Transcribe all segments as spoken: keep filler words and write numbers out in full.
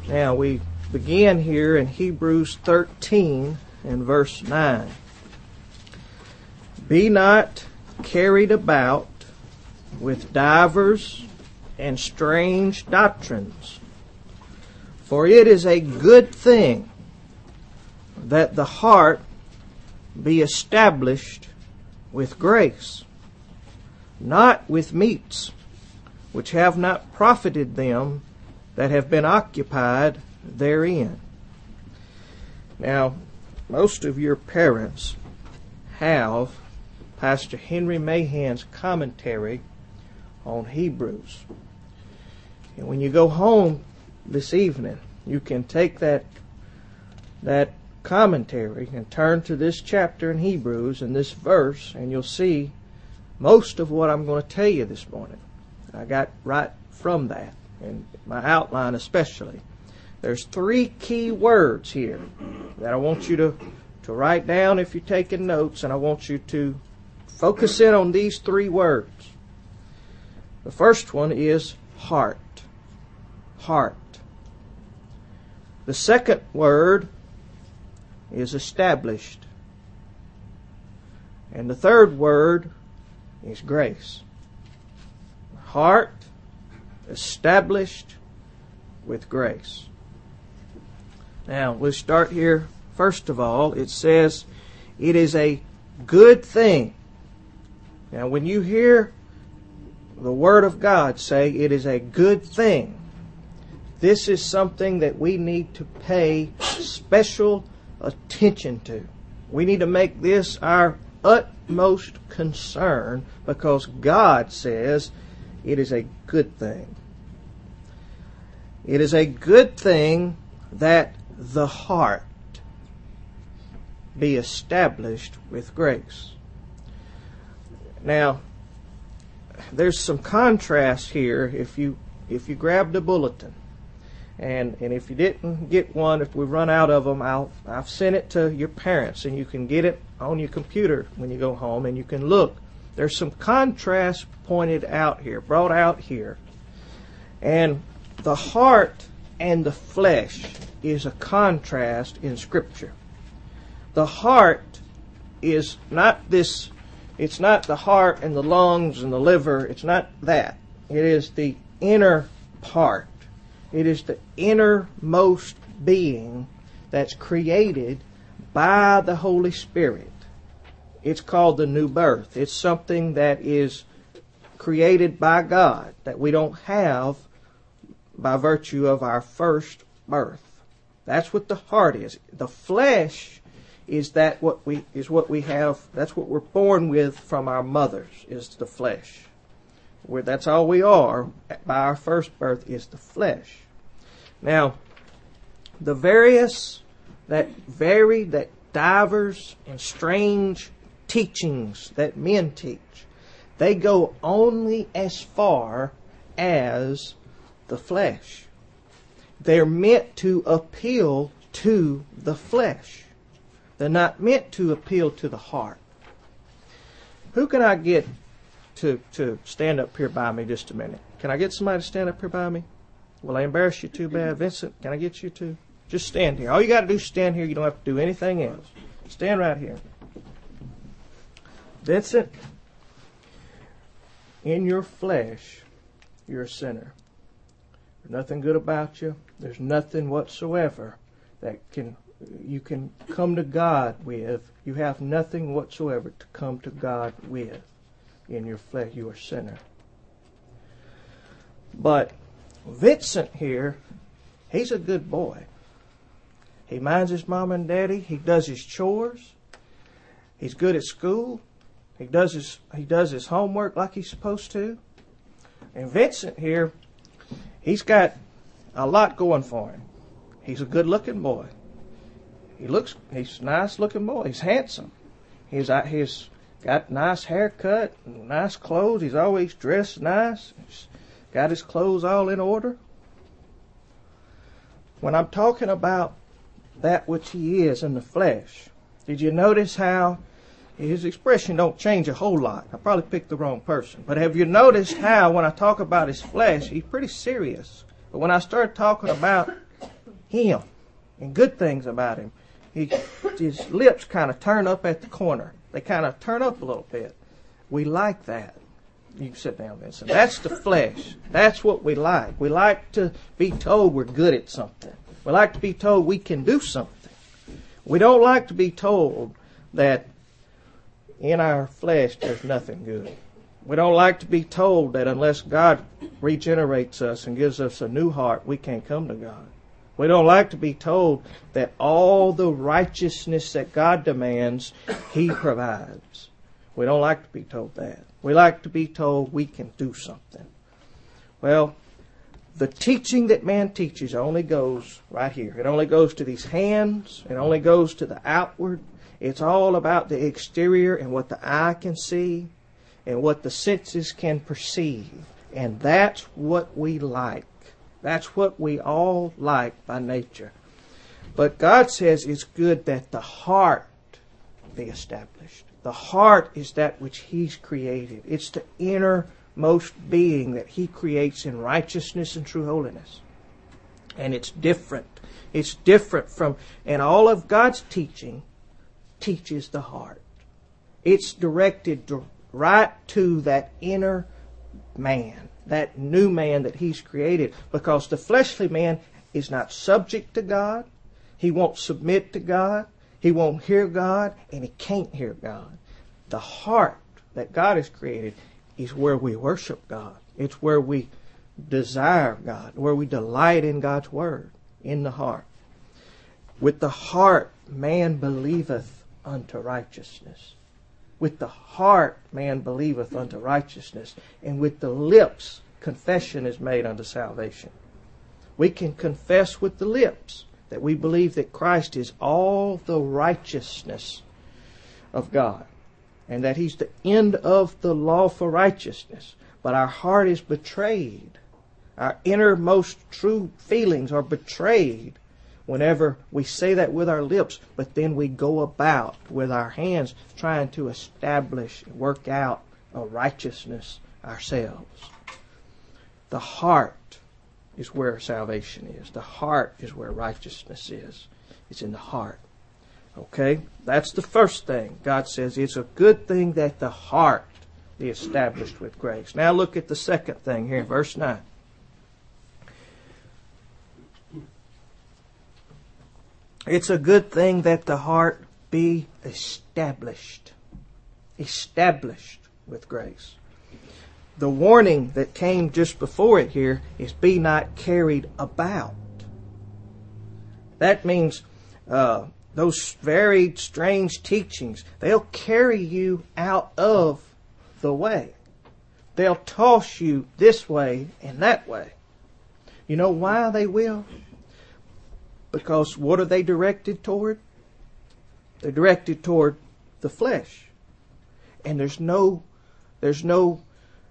Now we begin here in Hebrews thirteen and verse nine. Be not carried about with divers and strange doctrines, for it is a good thing that the heart be established with grace, not with meats, which have not profited them that have been occupied therein. Now, most of your parents have Pastor Henry Mahan's commentary on Hebrews. And when you go home this evening, you can take that that commentary and turn to this chapter in Hebrews and this verse, and you'll see most of what I'm going to tell you this morning. I got right from that, and my outline especially. There's three key words here that I want you to, to write down if you're taking notes, and I want you to focus in on these three words. The first one is heart. Heart. The second word is established. And the third word is grace. Heart established with grace. Now, we'll start here. First of all, it says, it is a good thing. Now, when you hear the Word of God say it is a good thing, this is something that we need to pay special attention to. We need to make this our utmost concern, because God says it is a good thing. It is a good thing that the heart be established with grace. Now, there's some contrast here. If you if you grab the bulletin, and and if you didn't get one, if we run out of them, I'll I've sent it to your parents, and you can get it on your computer when you go home, and you can look. There's some contrast pointed out here, brought out here, and the heart and the flesh is a contrast in Scripture. The heart is not this. It's not the heart and the lungs and the liver. It's not that. It is the inner part. It is the innermost being that's created by the Holy Spirit. It's called the new birth. It's something that is created by God that we don't have by virtue of our first birth. That's what the heart is. The flesh is that what we is what we have. That's what we're born with from our mothers, is the flesh. Where that's all we are by our first birth is the flesh. Now, the various that vary that divers and strange teachings that men teach, they go only as far as the flesh. They're meant to appeal to the flesh. They're not meant to appeal to the heart. Who can I get to, to stand up here by me just a minute? Can I get somebody to stand up here by me? Will I embarrass you too bad? Vincent, can I get you to? Just stand here. All you got to do is stand here. You don't have to do anything else. Stand right here. Vincent, in your flesh, you're a sinner. There's nothing good about you. There's nothing whatsoever that can you can come to God with. You have nothing whatsoever to come to God with in your flesh. You are a sinner. But Vincent here, he's a good boy. He minds his mom and daddy. He does his chores. He's good at school. He does his he does his homework like he's supposed to. And Vincent here, he's got a lot going for him. He's a good-looking boy. He looks, he's a nice-looking boy. He's handsome. He's he's got nice haircut, nice clothes. He's always dressed nice. He's got his clothes all in order. When I'm talking about that which he is in the flesh, did you notice how his expression don't change a whole lot? I probably picked the wrong person. But have you noticed how when I talk about his flesh, he's pretty serious. But when I start talking about Him and good things about Him. He, his lips kind of turn up at the corner. They kind of turn up a little bit. We like that. You can sit down, Vincent. That's the flesh. That's what we like. We like to be told we're good at something. We like to be told we can do something. We don't like to be told that in our flesh there's nothing good. We don't like to be told that unless God regenerates us and gives us a new heart, we can't come to God. We don't like to be told that all the righteousness that God demands, He provides. We don't like to be told that. We like to be told we can do something. Well, the teaching that man teaches only goes right here. It only goes to these hands. It only goes to the outward. It's all about the exterior and what the eye can see and what the senses can perceive. And that's what we like. That's what we all like by nature. But God says it's good that the heart be established. The heart is that which He's created. It's the innermost being that He creates in righteousness and true holiness. And it's different. It's different from, and all of God's teaching teaches the heart. It's directed right to that inner man, that new man that He's created, because the fleshly man is not subject to God. He won't submit to God. He won't hear God, and he can't hear God. The heart that God has created is where we worship God. It's where we desire God, where we delight in God's Word, in the heart. With the heart, man believeth unto righteousness. With the heart, man believeth unto righteousness. And with the lips, confession is made unto salvation. We can confess with the lips that we believe that Christ is all the righteousness of God, and that He's the end of the law for righteousness. But our heart is betrayed. Our innermost true feelings are betrayed whenever we say that with our lips, but then we go about with our hands trying to establish, work out a righteousness ourselves. The heart is where salvation is. The heart is where righteousness is. It's in the heart. Okay? That's the first thing. God says it's a good thing that the heart be established with grace. Now look at the second thing here in verse nine. It's a good thing that the heart be established. Established with grace. The warning that came just before it here is be not carried about. That means uh, those very strange teachings, they'll carry you out of the way. They'll toss you this way and that way. You know why they will? Because what are they directed toward? They're directed toward the flesh. And there's no, there's no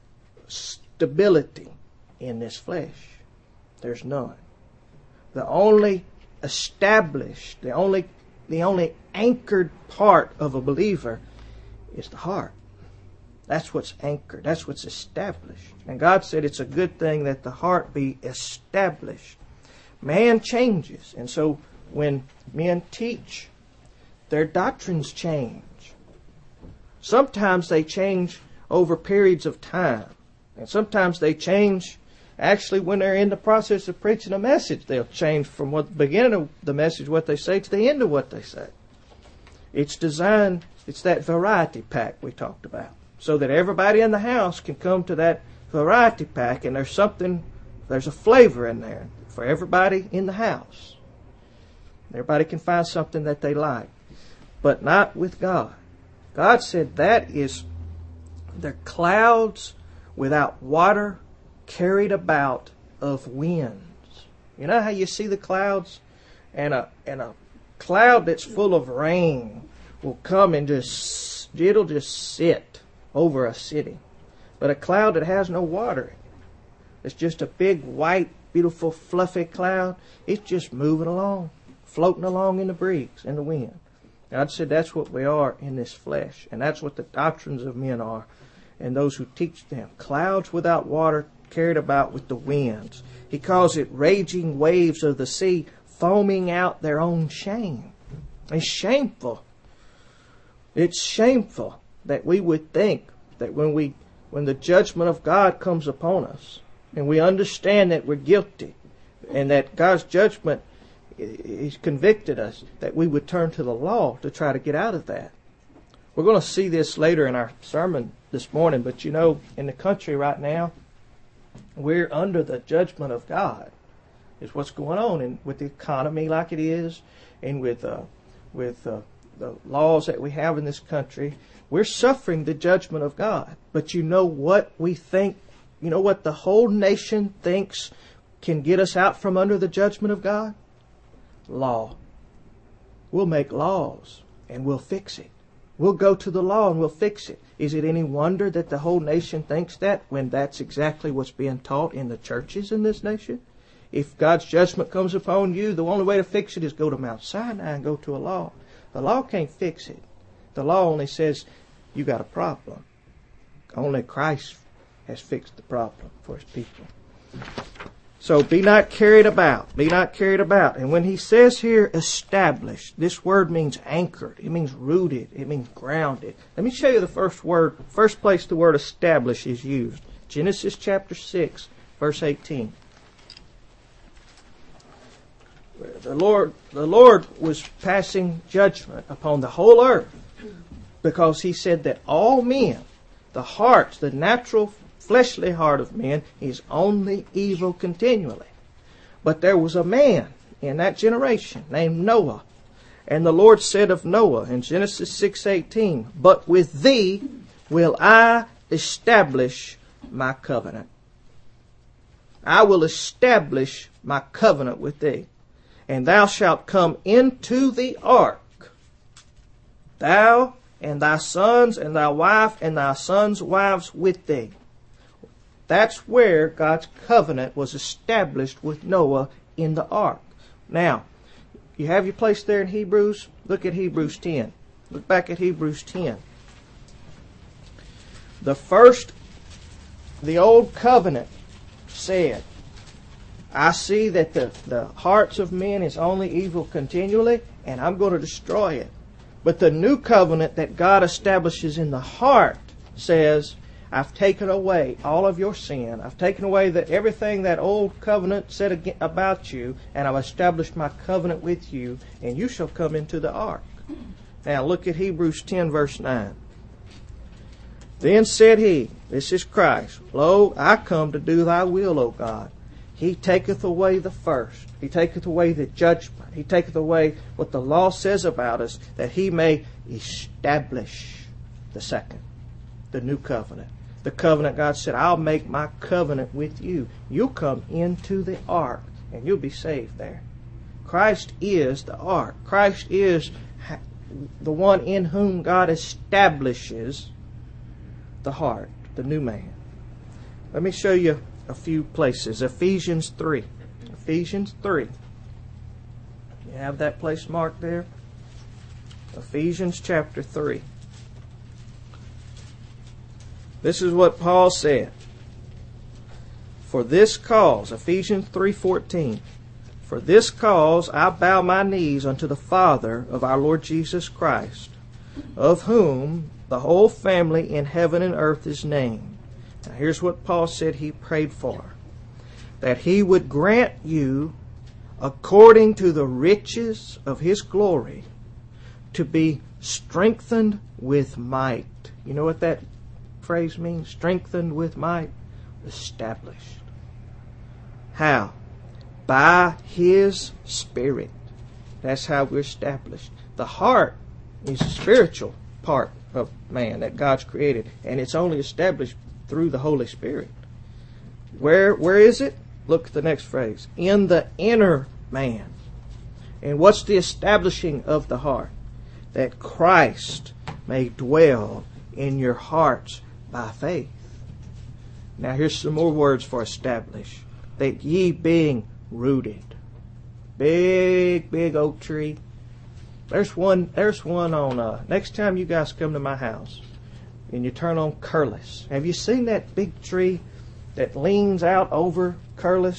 stability in this flesh. There's none. The only established, the only, the only anchored part of a believer is the heart. That's what's anchored. That's what's established. And God said it's a good thing that the heart be established. Man changes. And so when men teach, their doctrines change. Sometimes they change over periods of time. And sometimes they change, actually when they're in the process of preaching a message, they'll change from what the beginning of the message, what they say, to the end of what they say. It's designed, it's that variety pack we talked about, so that everybody in the house can come to that variety pack, and there's something, there's a flavor in there for everybody in the house. Everybody can find something that they like, but not with God. God said that is the clouds without water carried about of winds. You know how you see the clouds? And a and a cloud that's full of rain will come and just, it'll just sit over a city. But a cloud that has no water in it, it's just a big, white, beautiful, fluffy cloud. It's just moving along, floating along in the breeze, in the wind. God said that's what we are in this flesh. And that's what the doctrines of men are, and those who teach them. Clouds without water carried about with the winds. He calls it raging waves of the sea, foaming out their own shame. It's shameful. It's shameful that we would think that when we, when the judgment of God comes upon us, and we understand that we're guilty, and that God's judgment He's convicted us, that we would turn to the law to try to get out of that. We're going to see this later in our sermon this morning, but you know, in the country right now, we're under the judgment of God, is what's going on, and with the economy like it is, and with uh, with uh, the laws that we have in this country, we're suffering the judgment of God. But you know what we think, you know what the whole nation thinks can get us out from under the judgment of God? Law. We'll make laws and we'll fix it. We'll go to the law and we'll fix it. Is it any wonder that the whole nation thinks that, when that's exactly what's being taught in the churches in this nation? If God's judgment comes upon you, the only way to fix it is go to Mount Sinai and go to a law. The law can't fix it. The law only says you got a problem. Only Christ has fixed the problem for His people. So be not carried about. Be not carried about. And when he says here established, this word means anchored. It means rooted. It means grounded. Let me show you the first word, first place the word establish is used. Genesis chapter six, verse eighteen. The Lord, the Lord was passing judgment upon the whole earth because He said that all men, the hearts, the natural fleshly heart of men, is only evil continually. But there was a man in that generation named Noah. And the Lord said of Noah in Genesis six eighteen, but with thee will I establish my covenant. I will establish my covenant with thee. And thou shalt come into the ark, thou and thy sons and thy wife and thy sons' wives with thee. That's where God's covenant was established with Noah, in the ark. Now, you have your place there in Hebrews? Look at Hebrews ten. Look back at Hebrews ten. The first, the old covenant said, I see that the, the hearts of men is only evil continually, and I'm going to destroy it. But the new covenant that God establishes in the heart says, I've taken away all of your sin. I've taken away the, everything that old covenant said about you, and I've established my covenant with you, and you shall come into the ark. Now look at Hebrews ten, verse nine. Then said he, this is Christ, Lo, I come to do thy will, O God. He taketh away the first. He taketh away the judgment. He taketh away what the law says about us, that He may establish the second, the new covenant. The covenant God said, I'll make my covenant with you. You'll come into the ark and you'll be saved there. Christ is the ark. Christ is the one in whom God establishes the heart, the new man. Let me show you a few places. Ephesians three. Ephesians three. You have that place marked there? Ephesians chapter three. This is what Paul said. For this cause, Ephesians three fourteen, for this cause I bow my knees unto the Father of our Lord Jesus Christ, of whom the whole family in heaven and earth is named. Now here's what Paul said he prayed for. That He would grant you, according to the riches of His glory, to be strengthened with might. You know what that phrase means? Strengthened with might. Established. How? By His Spirit. That's how we're established. The heart is a spiritual part of man that God's created, and it's only established through the Holy Spirit. Where where is it? Look at the next phrase. In the inner man. And what's the establishing of the heart? That Christ may dwell in your hearts by faith. Now here's some more words for establish. That ye being rooted. Big, big oak tree. There's one, there's one on, uh, next time you guys come to my house and you turn on Curlis. Have you seen that big tree that leans out over Curlis?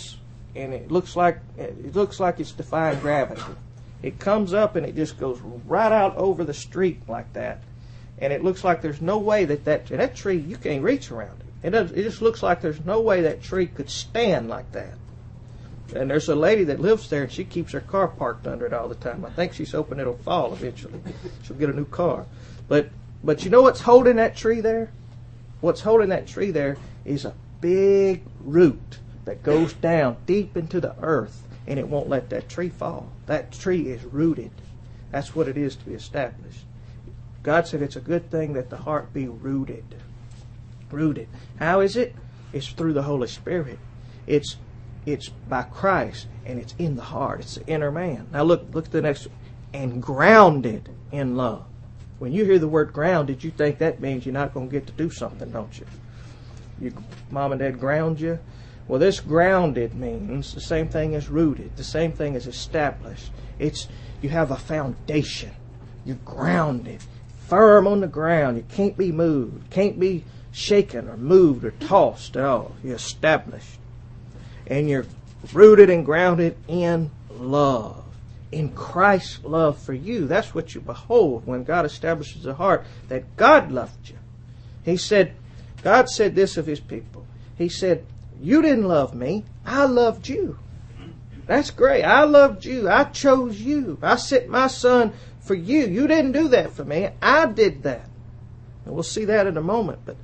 and it looks like it looks like it's defying gravity. It comes up and it just goes right out over the street like that, and it looks like there's no way that that that tree, you can't reach around it. It does. It just looks like there's no way that tree could stand like that. And there's a lady that lives there, and she keeps her car parked under it all the time. I think she's hoping it'll fall eventually. She'll get a new car. But but you know what's holding that tree there? What's holding that tree there is a big root that goes down deep into the earth, and it won't let that tree fall. That tree is rooted. That's what it is to be established. God said it's a good thing that the heart be rooted. Rooted. How is it? It's through the Holy Spirit. It's It's by Christ, and it's in the heart. It's the inner man. Now look, look at the next one. And grounded in love. When you hear the word grounded, you think that means you're not going to get to do something, don't you? You, mom and dad ground you. Well, this grounded means the same thing as rooted, the same thing as established. It's you have a foundation. You're grounded, firm on the ground. You can't be moved, can't be shaken or moved or tossed at all. You're established. And you're rooted and grounded in love, in Christ's love for you. That's what you behold when God establishes a heart, that God loved you. He said, God said this of His people. He said, you didn't love me, I loved you. That's great. I loved you. I chose you. I sent my Son for you. You didn't do that for me. I did that. And we'll see that in a moment. But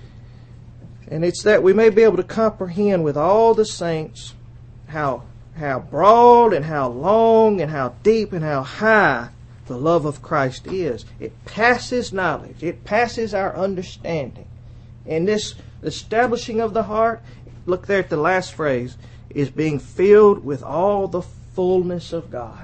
And it's that we may be able to comprehend with all the saints how how broad and how long and how deep and how high the love of Christ is. It passes knowledge. It passes our understanding. And this establishing of the heart, look there at the last phrase, is being filled with all the fullness of God.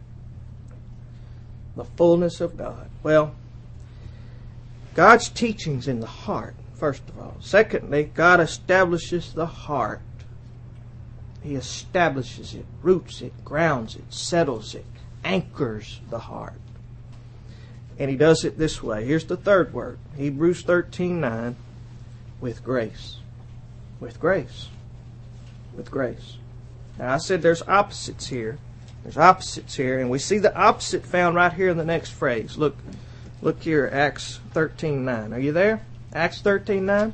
The fullness of God. Well, God's teaching's in the heart. First of all. Secondly, God establishes the heart. He establishes it, roots it, grounds it, settles it, anchors the heart. And He does it this way. Here's the third word. Hebrews thirteen nine. With grace. With grace. With grace. Now I said there's opposites here. There's opposites here. And we see the opposite found right here in the next phrase. Look, look here, Acts thirteen nine. Are you there? Acts thirteen nine.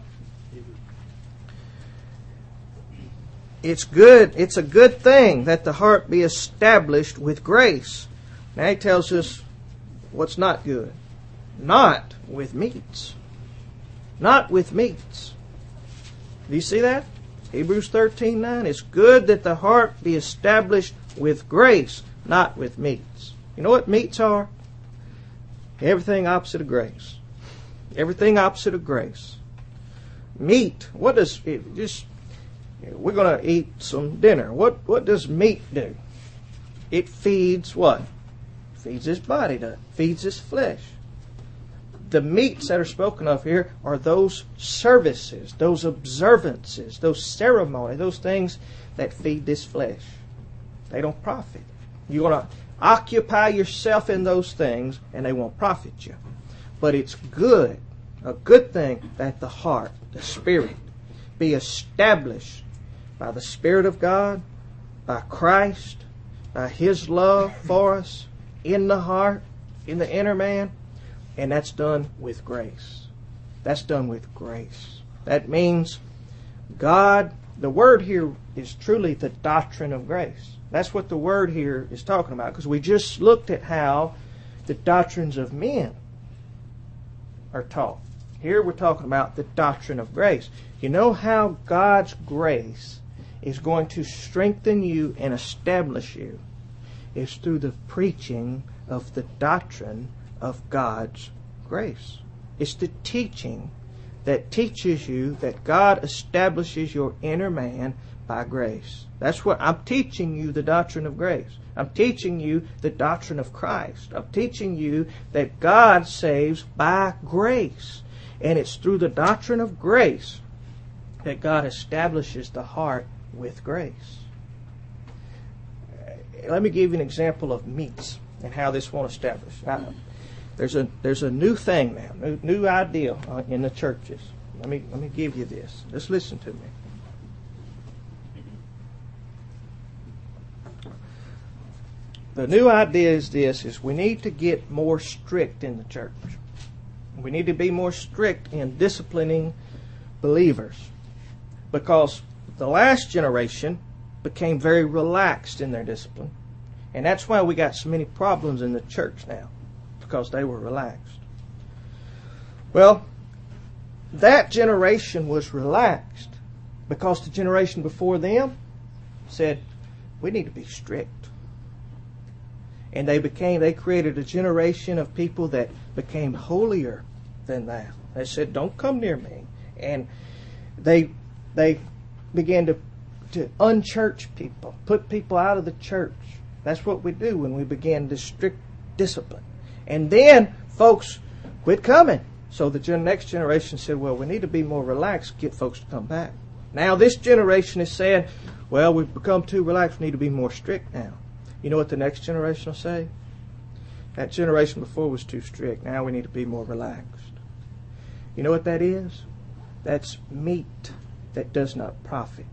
It's good. It's a good thing that the heart be established with grace. Now he tells us what's not good. Not with meats. Not with meats. Do you see that? Hebrews thirteen nine. It's good that the heart be established with grace, not with meats. You know what meats are? Everything opposite of grace. Everything opposite of grace. Meat. What does it just? We're going to eat some dinner. What what does meat do? It feeds what? Feeds his body. Does feeds his flesh. The meats that are spoken of here are those services, those observances, those ceremonies, those things that feed this flesh. They don't profit. You're going to occupy yourself in those things, and they won't profit you. But it's good, a good thing that the heart, the Spirit, be established by the Spirit of God, by Christ, by His love for us, in the heart, in the inner man, and that's done with grace. That's done with grace. That means God, the word here is truly the doctrine of grace. That's what the word here is talking about, because we just looked at how the doctrines of men are taught. Here we're talking about the doctrine of grace. You know how God's grace is going to strengthen you and establish you? It's through the preaching of the doctrine of God's grace. It's the teaching that teaches you that God establishes your inner man by grace. That's what I'm teaching you, the doctrine of grace. I'm teaching you the doctrine of Christ. I'm teaching you that God saves by grace. And it's through the doctrine of grace that God establishes the heart with grace. Let me give you an example of meats and how this won't establish. I, there's a there's a new thing now, new, new idea uh, in the churches. Let me let me give you this. Just listen to me. the new idea is this, is we need to get more strict in the church. We need to be more strict in disciplining believers, because the last generation became very relaxed in their discipline. And that's why we got so many problems in the church now, because they were relaxed. Well, that generation was relaxed because the generation before them said, we need to be strict. And they became, they created a generation of people that became holier than that. They said, don't come near me. And they they began to, to unchurch people, put people out of the church. That's what we do when we begin this strict discipline. And then folks quit coming. So the gen- next generation said, well, we need to be more relaxed, get folks to come back. Now this generation is saying, well, we've become too relaxed, we need to be more strict now. You know what the next generation will say? That generation before was too strict. Now we need to be more relaxed. You know what that is? That's meat that does not profit.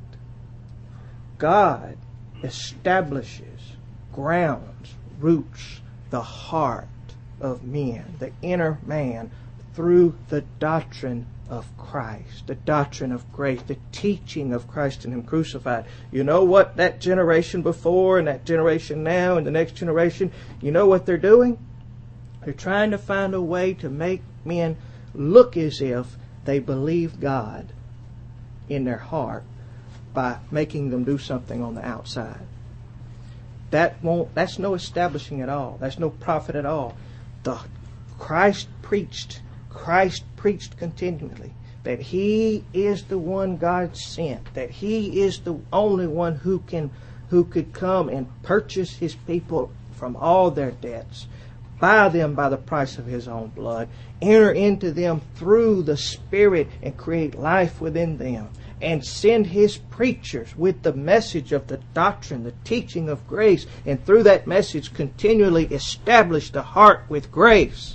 God establishes, grounds, roots the heart of men, the inner man, through the doctrine of Christ, the doctrine of grace, the teaching of Christ and Him crucified. You know what that generation before and that generation now and the next generation, you know what they're doing? They're trying to find a way to make men look as if they believe God in their heart by making them do something on the outside. That won't, that's no establishing at all. That's no profit at all. The Christ preached, Christ preached continually that He is the one God sent, that He is the only one who can, who could come and purchase His people from all their debts, buy them by the price of His own blood, enter into them through the Spirit and create life within them, and send His preachers with the message of the doctrine, the teaching of grace, and through that message continually establish the heart with grace.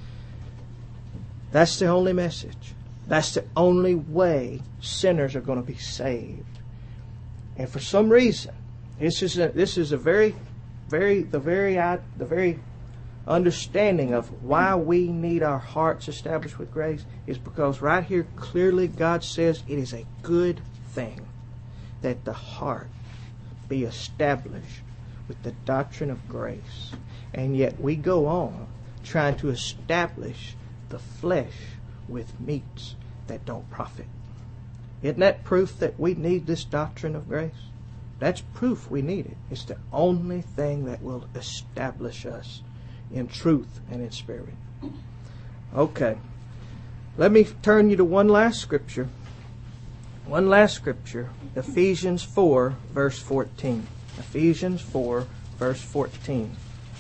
That's the only message. That's the only way sinners are going to be saved. And for some reason, this is a, this is a very, very, the very, the very understanding of why we need our hearts established with grace is because right here clearly God says it is a good thing that the heart be established with the doctrine of grace. And yet we go on trying to establish the flesh with meats that don't profit. Isn't that proof that we need this doctrine of grace? That's proof we need it. It's the only thing that will establish us in truth and in spirit. Okay. Let me turn you to one last scripture. One last scripture. Ephesians four, verse fourteen. Ephesians four, verse fourteen.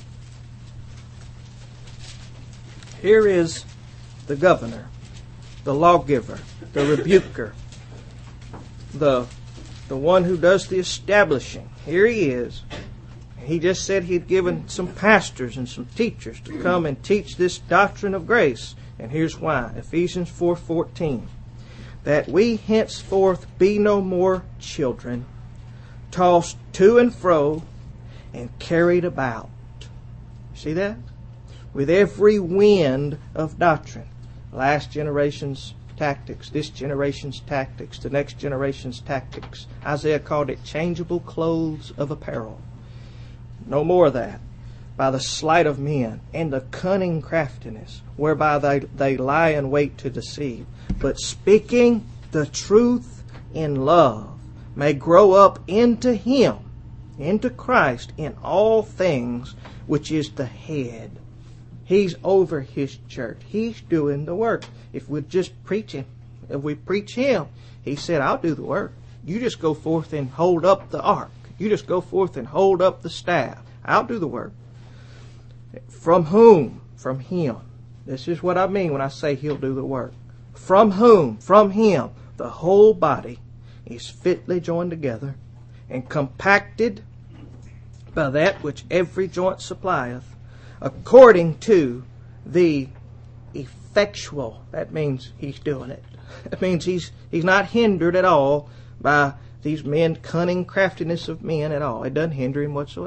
Here is the governor, the lawgiver, the rebuker, the, the one who does the establishing. Here he is. He just said he'd given some pastors and some teachers to come and teach this doctrine of grace. And here's why. Ephesians four fourteen. That we henceforth be no more children, tossed to and fro and carried about. See that? With every wind of doctrine. Last generation's tactics, this generation's tactics, the next generation's tactics. Isaiah called it changeable clothes of apparel. No more of that. By the sleight of men and the cunning craftiness, whereby they, they lie in wait to deceive. But speaking the truth in love may grow up into Him, into Christ, in all things, which is the head. He's over His church. He's doing the work. If we just preach Him, if we preach Him, He said, I'll do the work. You just go forth and hold up the ark. You just go forth and hold up the staff. I'll do the work. From whom? From Him. This is what I mean when I say He'll do the work. From whom? From Him. The whole body is fitly joined together and compacted by that which every joint supplieth, according to the effectual. That means He's doing it. That means He's He's not hindered at all by these men, cunning craftiness of men at all. It doesn't hinder Him whatsoever.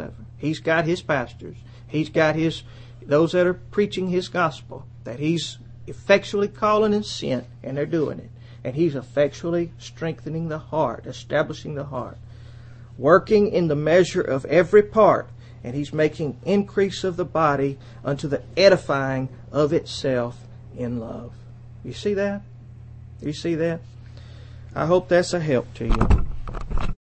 He's got His pastors. He's got His those that are preaching His gospel, that He's effectually calling and sent, and they're doing it. And He's effectually strengthening the heart, establishing the heart, working in the measure of every part, and He's making increase of the body unto the edifying of itself in love. You see that? You see that? I hope that's a help to you.